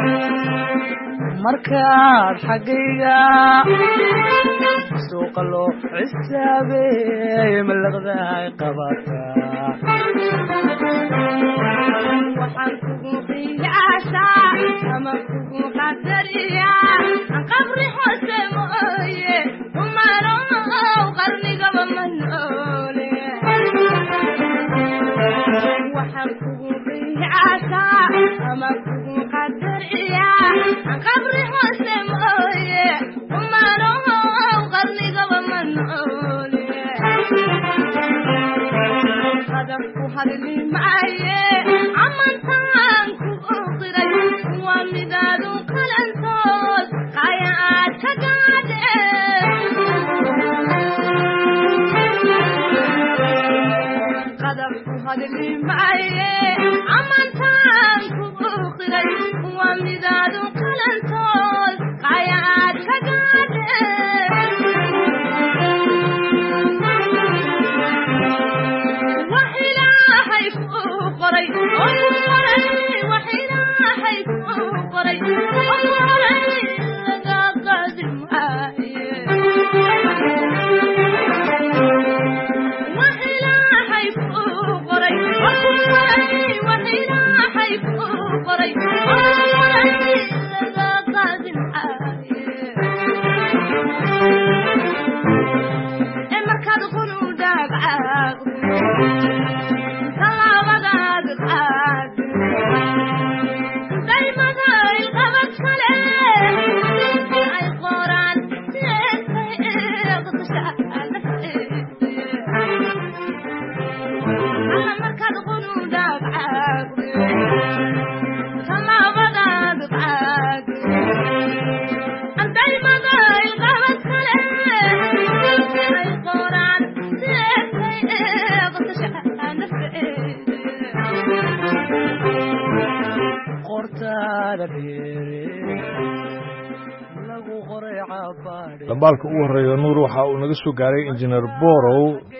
[SPEAKER 15] markaad xaggayga suuqa loo cisaabeey malaqdaay qabataa
[SPEAKER 16] waxaan kugu qiyaasaa ama kugu qadariyaa qabri hoose mooye umarow qarnigaba ma noole waxaan kugu qiyaasaa ama kugu qadariyaa qabri hoose mooye umarow qarnigaba ma noole qadabku hadli maaye amantaan ku qiray waa midaadu qalantood qaya aad ka gaadheen qadabku hadli maaye amantaan ku qiray waa midaadu qalantood qaya aad ka gaadheen qoray waxilaahay ku qoray laga qaadi maaye waxilaahay ku qoray waxilaahay ku qoray laga qaadi maaye markaad qunu dhaabcaad
[SPEAKER 7] dambaalka ugu horeeya nuur waxa uu naga soo gaaray injineer borow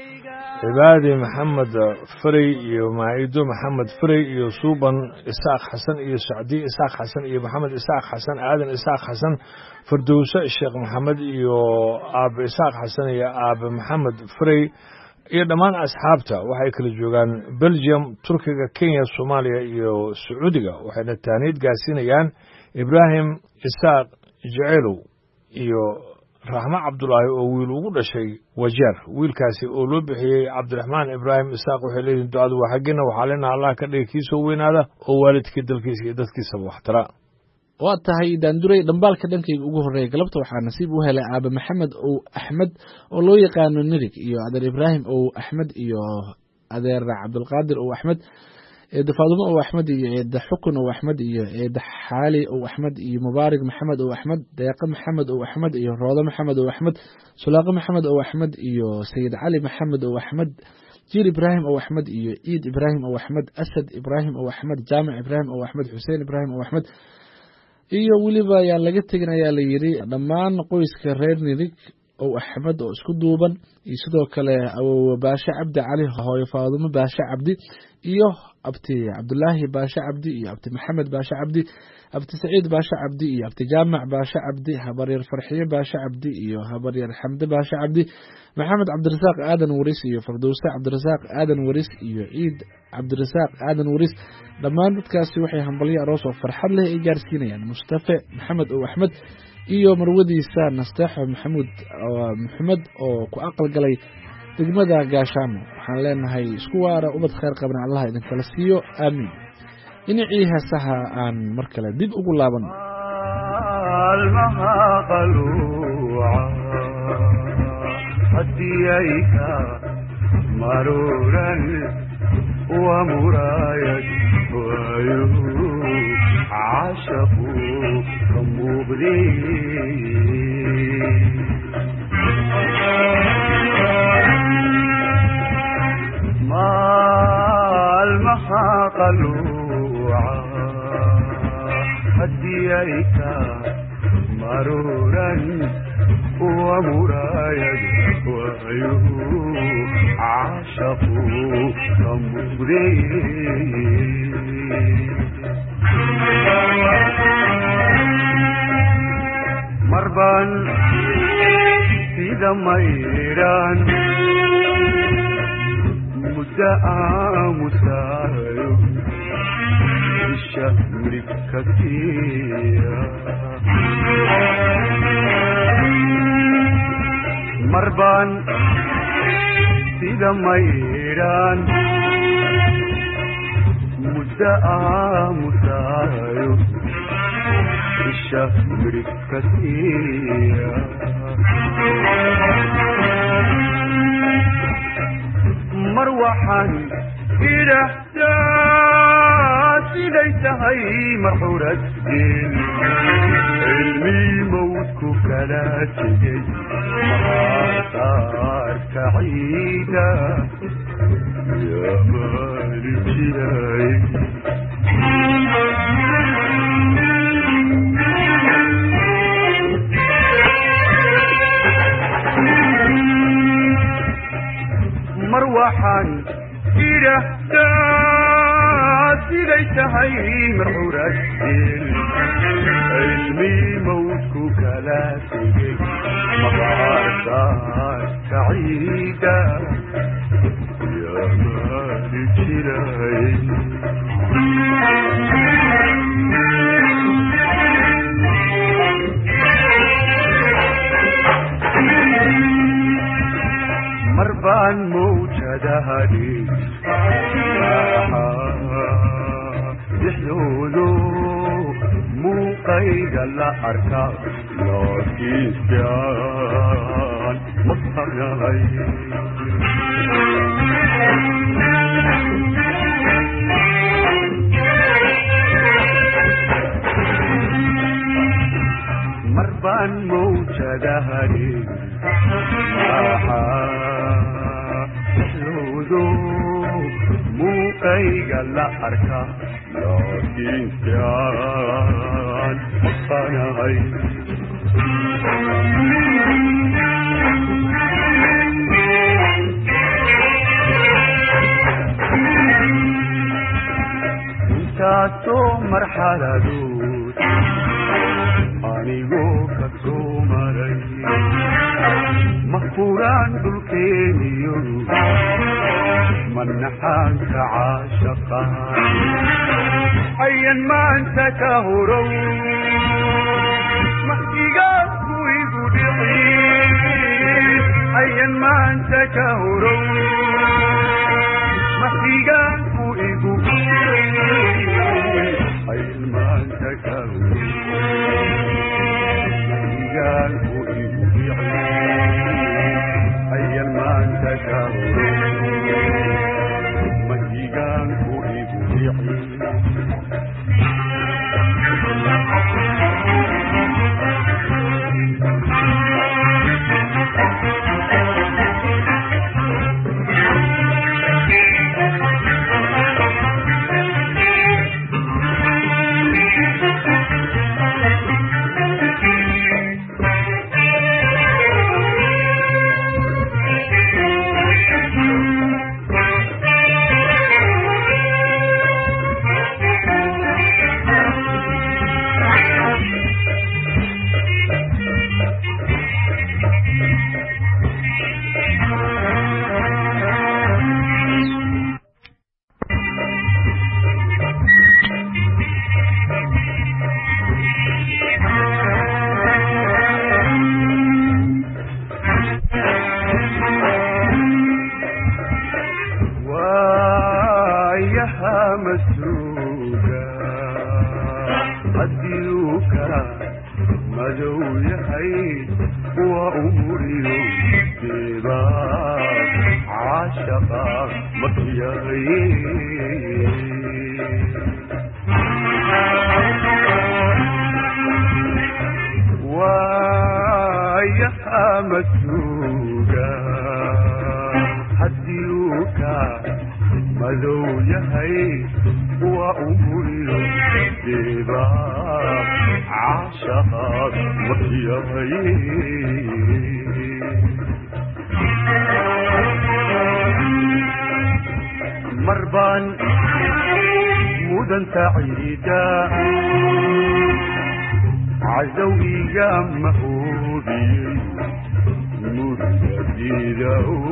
[SPEAKER 7] cibaadi maxamed farey iyo maacido maxamed farey iyo suuban isaaq xasan iyo sacdi isaaq xasan iyo maxamed isaaq xasan aadan isaaq xasan fardowse sheekh maxamed iyo aabe isaaq xasan iyo aabe maxamed farey iyo dhammaan asxaabta waxay kala joogaan belgium turkiga kenya soomaaliya iyo sacuudiga waxayna taaniid gaarsiinayaan ibraahim isaaq jeceelow iyo raxmo cabdulaahi oo wiil ugu dhashay wajeer wiilkaasi oo loo bixiyey cabdiraxmaan ibraahim isaaq waxay leeyihin ducadu waa xaggina waxaa leenaha allah ka dhiga kii soo weynaada oo waalidkii dalkiisa iyo dadkiisaba waxtara
[SPEAKER 14] waa tahay daanduray dhambaalka dhankayga ugu horreeya galabta waxaa nasiib u helay aabe maxamed ow axmed oo loo yaqaano nirig iyo adeer ibraahim ow axmed iyo adeer cabdulqaadir ow axmed eeda faadumo ow axmed iyo eeda xukun ow axmed iyo eeda xaali ow axmed iyo mubaarig maxamed ow axmed deeqe maxamed ow axmed iyo roodo maxamed ow axmed sulaaqo maxamed ow axmed iyo sayid cali maxamed ow axmed jiir ibraahim ow axmed iyo ciid ibraahim ow axmed asad ibraahim ow axmed jaamic ibraahim ow axmed xuseen ibraahim ow axmed iyo weliba ayaan laga tegin ayaa la yidhi dhammaan qoyska reer nirig ow axmed oo isku duuban iyo sidoo kale awowe baashe cabdi cali hooyo faadumo baashe cabdi iyo abti cabdulaahi baashe cabdi iyo abti maxamed baashe cabdi abti saciid baashe cabdi iyo abti jaamac baashe cabdi habaryar farxiye baashe cabdi iyo habaryar xamde baashe cabdi maxamed cabdirasaaq aadan waris iyo fardowse cabdirasaaq aadan waris iyo ciid cabdirasaaq aadan waris dhammaan dadkaasi waxay hambalyo aroos oo farxad leh ay gaarsiinayaan mustafe maxamed ow axmed iyo marwadiisa nasteexo maxamed oo ku aqal galay degmada gaashaamo. waxaan leenahay isku waara ubad khayr qabna allah idinkala siiyo aamiin. dhinacii heesaha aan mar kale dib ugu laabano.
[SPEAKER 17] ومرايد عاشقوا كمبري ما المحاق اللوعة هديك مرورا ومرايد عاشقوا كمبري مربان في دميران مدعى مسايو الشمر كثير مربان في دميران مدعى مسايو الشمر كثير مروحا إلى إحساس ليس هي محورة الدين علمي موتك كلا تجي صار سعيدة يا مالك جاي مروحا إلى إحساس ليس هي محورة الدين علمي موتك كلا تجي صار سعيدة يا مالك جاي مربان موجة هدي يحلولو مو قيد الأركان لكن كان مصرعي مربان موجة هدي مو قيقا لا أركا لكن كان مصنعي انتاتو مرحلة دوت أنيقو كتو مري مغفوران دلكينيو منحانك عاشقا أيا ما أنت كهرو محقيقات كويقو دعين أيا ما أنت كهرو محقيقات كويقو أيا ما أنت كهرو محقيقات كويقو أيا ما أنت كهرو مهيقان كويقو haddiuka madow yahay waa umuriyo deeba caashaqa makiyaye waayaha masuuga haddiuka madow yahay waa umuriyo deeba caashaqaad makiyaye marbaan mudanta ciida عزوية مهودي مدديدة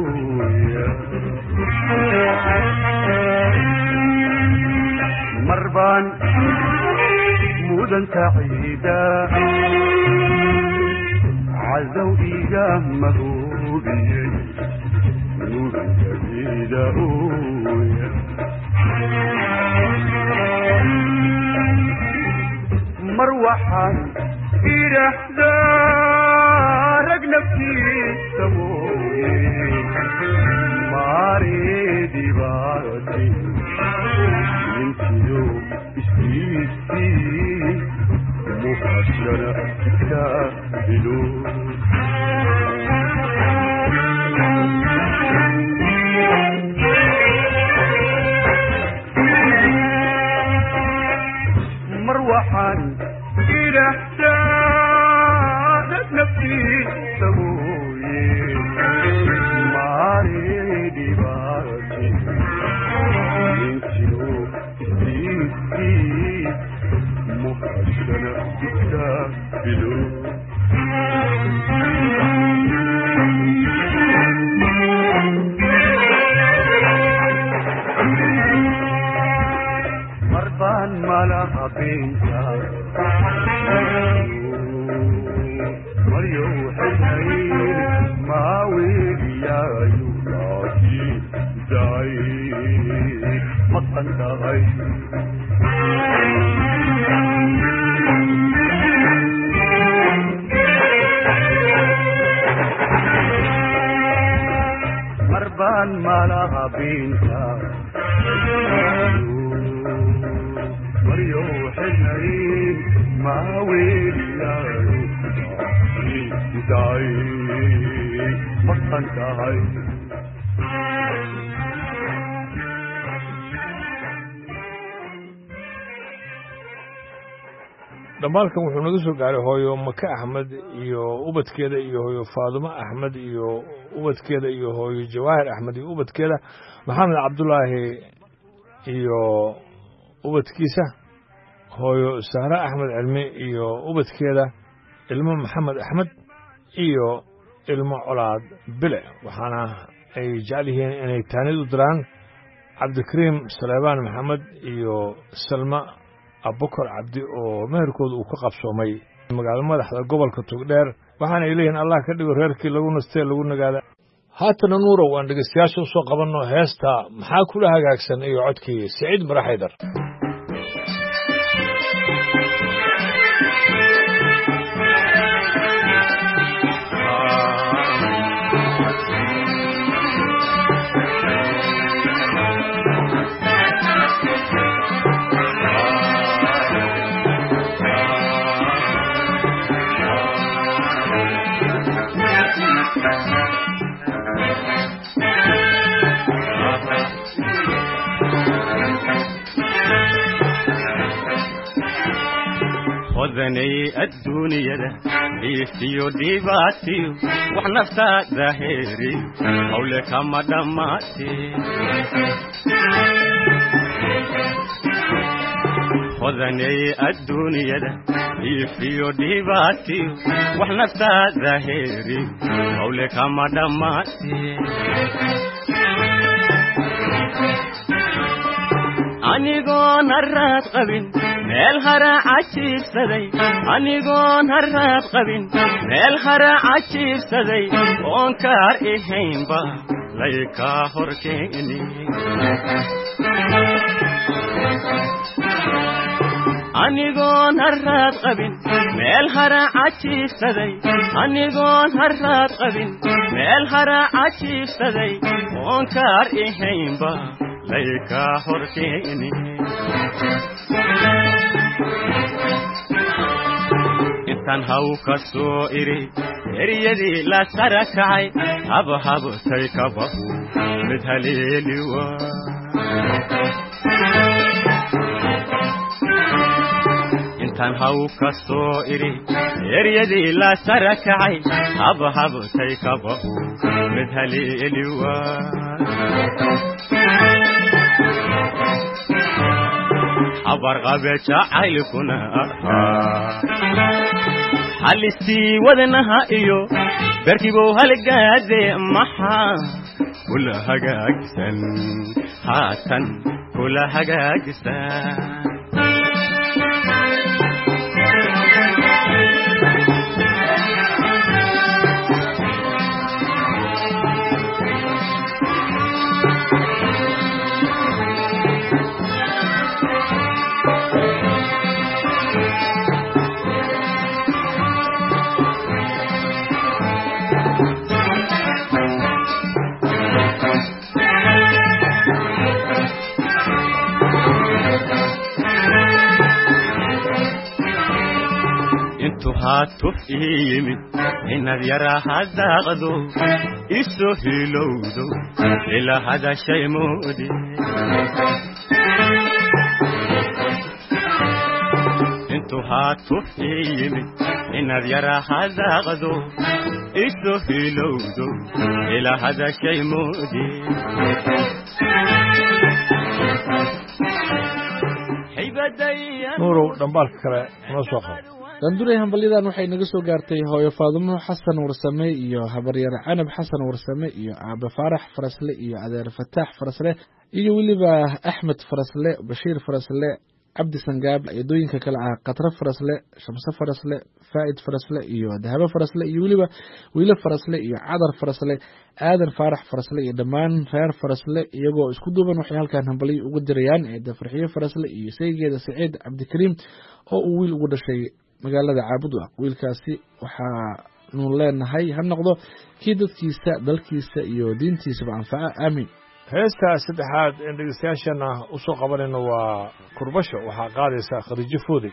[SPEAKER 17] مربان مدن سعيدة عزوية مهودي مدديدة مروحا إلى دارك نفسي سموي ماريدي بارتي من كيلو إشتيستي مفشرة كابلو مروحا إلى دارك نفسي سموي ماريدي بارتي من كيلو إشتيستي مفشرة كابلو مربان مالها بينك مريو حنين ما ويليا يولاتي داي مطن داي مربان مالها بينك مريو حنين ما ويليا داي مطن داي
[SPEAKER 7] dhamaalkan wuxuu naga soo gaaray hooyo maka axmed iyo ubadkeeda iyo hooyo faadumo axmed iyo ubadkeeda iyo hooyo jawaahir axmed iyo ubadkeeda maxamed cabdulaahi iyo ubadkiisa hooyo sahre axmed cilmi iyo ubadkeeda ilmo maxamed axmed iyo ilmo colaad bile waxaana ay jecel yihiin inay taanid u diraan cabdikariim saleebaan maxamed iyo salma abubakar cabdi oo meherkooda uu ka qabsoomay magaalada madaxda gobolka togdheer waxaana ay leeyihiin allah ka dhigo reerkii lagu nastee lagu nagaada haatana nuurow aan dhegeystayaasha u soo qabanno heesta maxaa kula hagaagsan iyo codkii siciid maraxaydar
[SPEAKER 18] خذني الدنيا ده يفتيو ديباتيو وحنفتا ظاهري حولك ما دماتي خذني الدنيا ده يفتيو ديباتيو وحنفتا ظاهري حولك ما دماتي anigoon harraad qabin meel haraaca jiibsaday anigoon harraad qabin meel haraaca jiibsaday oon kaar ahaynba laykaa horkeeni anigoon harraad qabin meel haraaca jiifsaday anigoon harraad qabin meel haraaca jiifsaday oon kaar ihaynba layka horkeeni intaan haw ka soo iri eryadii la sara kacay habhabtay kabahu mid haleeli waa intaan haw ka soo iri eryadii la sara kacay habhabtay kabahu mid haleeli waa habar qabe jacaylkuna halistii wadnaha iyo berkibow halgaade maxaa kula hagaagisan haatan kula hagaagisan haatuf iyimid inaad yaraa hadaaqdo isoo hilowdo ilaa hadashay moodi intuu haatuf iyimid inaad yaraa hadaaqdo isoo hilowdo ilaa hadashay moodi
[SPEAKER 7] nuurow dhambaalka kale noo soo qabo
[SPEAKER 14] daanduray hambalyadan waxay naga soo gaartay hooyo Faadumo Xasan Warsame iyo habaryar Canab Xasan Warsame iyo Aba Farax Farasle iyo adeer Fataax Farasle iyo waliba Axmed Farasle Bashiir Farasle Cabdi Sangaab ayadooyinka kala ah Qatra Farasle Shamsa Farasle Faaid Farasle iyo Dahaba Farasle iyo waliba Wiila Farasle iyo Cadar Farasle Aadan Farax Farasle iyo dhamaan reer Farasle iyagoo isku duuban waxay halkaan hambalyo ugu dirayaan ee Farxiyo Farasle iyo saygeeda Saciid Cabdikariim oo uu wiil ugu dhashay magaalada Caabud wiilkaasi waxaanu leenahay ha noqdo kii dadkiisa dalkiisa iyo diintiisaba anfaca aamin
[SPEAKER 7] heesta saddexaad ee dhegeystayaashana u soo qabanayno waa kurbasho waxaa qaadaysa Khadiijo Foodi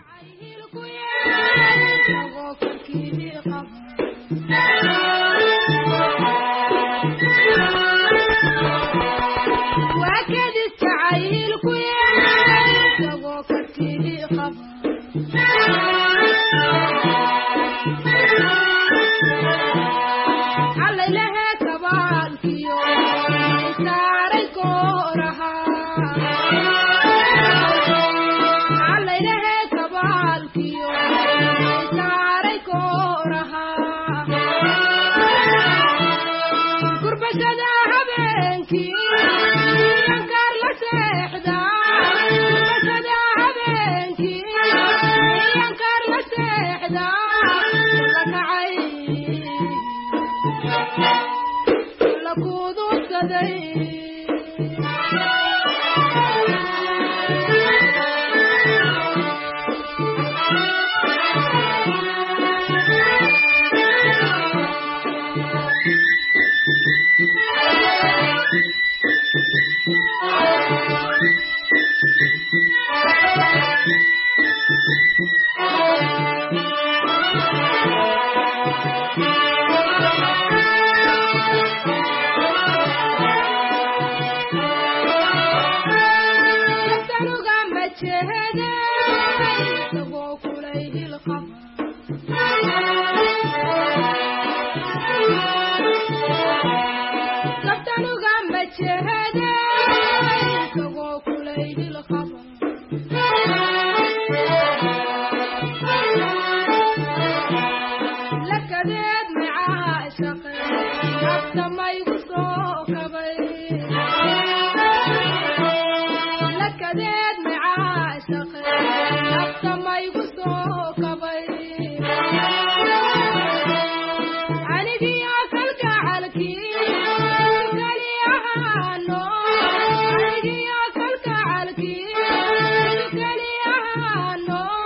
[SPEAKER 16] No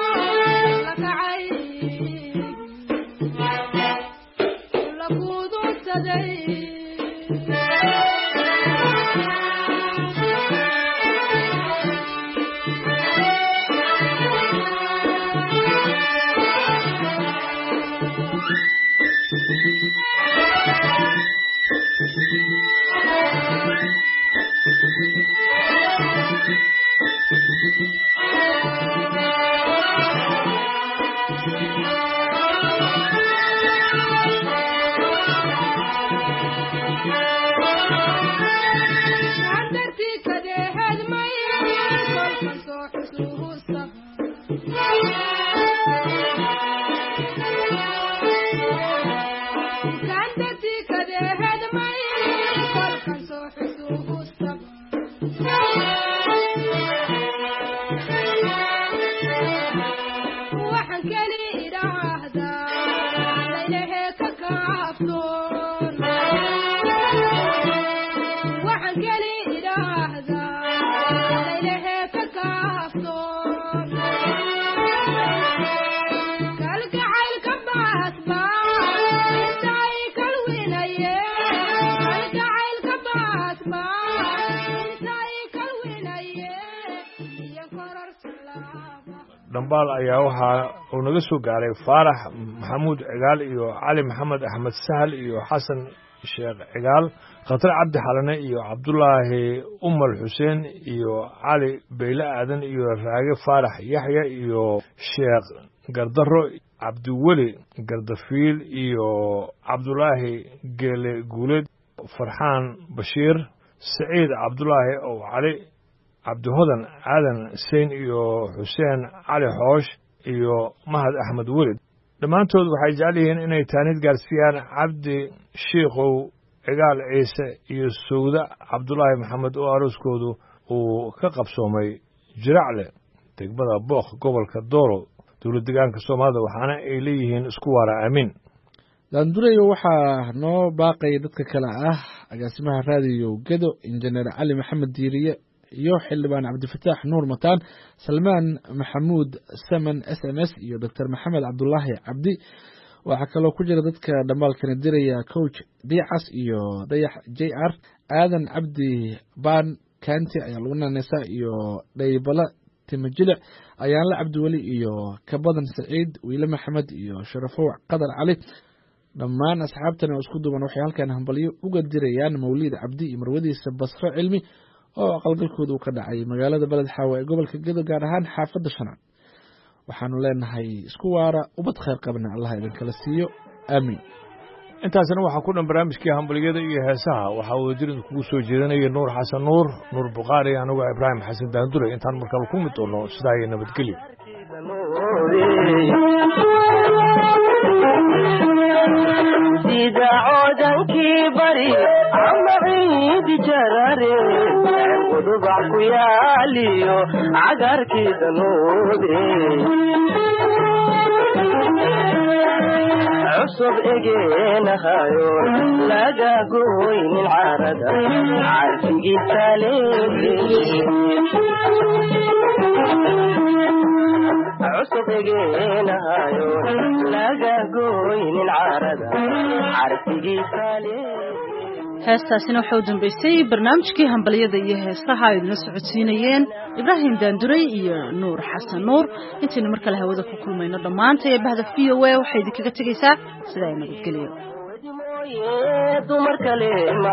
[SPEAKER 7] dambaal ayaa waxa uu naga soo gaaray faarax maxamuud cigaal iyo cali maxamed axmed sahal iyo xasan sheekh cigaal khatar cabdi xalane iyo cabdulaahi umal xuseen iyo cali beyle aadan iyo raage faarax yaxya iyo sheekh gardaro cabdiweli gardafiil iyo cabdulaahi geele guuleed farxaan bashiir saciid cabdulaahi ow cali cabdihodan aadan seyn iyo xuseen cali xoosh iyo mahad axmed welid dhammaantood waxay jecel yihiin inay taanid gaarsiiyaan cabdi shiikhow cigaal ciise iyo sawda cabdulaahi maxamed oo arooskoodu uu ka qabsoomay jiracle degmada book gobolka doolo dowlad deegaanka soomaalida waxaana ay leeyihiin isku waara aamin
[SPEAKER 14] daandurayo waxaa noo baaqaya dadka kale ah agaasimaha raadiyo gedo injineer cali maxamed diiriye iyo xildhibaan cabdifataax nuur mataan salmaan maxamuud saman s m s iyo doctor maxamed cabdulaahi cabdi waxaa kaloo ku jira dadka dhambaalkana diraya coach diicas iyo dayax j r aadan cabdi baan kanti ayaa lagu naaneysaa iyo dhaybala timajilic ayaanla cabdiweli iyo kabadan saciid wiile maxamed iyo sharafow qadar cali dhammaan asxaabtana oo isku duuban waxay halkan hambalyo uga dirayaan mawliid cabdi iyo marwadiisa basro cilmi oo aqalgalkooda uu ka dhacay magaalada beled xaawa ee gobolka gedo gaar ahaan xaafadda shancan waxaanu leenahay isku waara ubad khayr qabna allah idinkala siiyo aamiin
[SPEAKER 7] intaasna waxaa ku dhan barnaamijkii hambaliyada iyo heesaha waxaa wadajirin kugu soo jeedinaya nuur xasan nuur bukhaari anigu ibraahim xasan daandure intaan markale ku mid doono sidaa iyo nabadgelyo
[SPEAKER 15] sida coodankii bari ama ciidi jarare qudubac ku yaaliyo cagarkii danuude cusub egeenahayo laga goynin carada carfigiisa cusub egeenahayo laga goynin carada carfigiisa
[SPEAKER 1] heestaasina waxaa u dambeysay barnaamijkii hambalyada iyo heesaha ay idinla socodsiinayeen ibraahim daanduray iyo nuur xasan nuur intaynu mar kale hawada ku kulmayno dhammaanta ee bahda v o a waxay idinkaga tegaysaa sidaa ay nabadgeliyo
[SPEAKER 15] dumar kale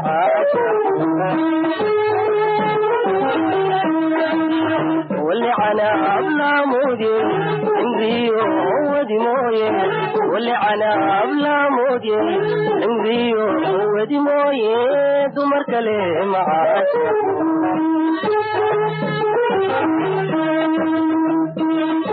[SPEAKER 15] ولعنا أبلا مودين انبيو ودي موين ولعنا أبلا مودين انبيو ودي موين دمر كلمة عاشق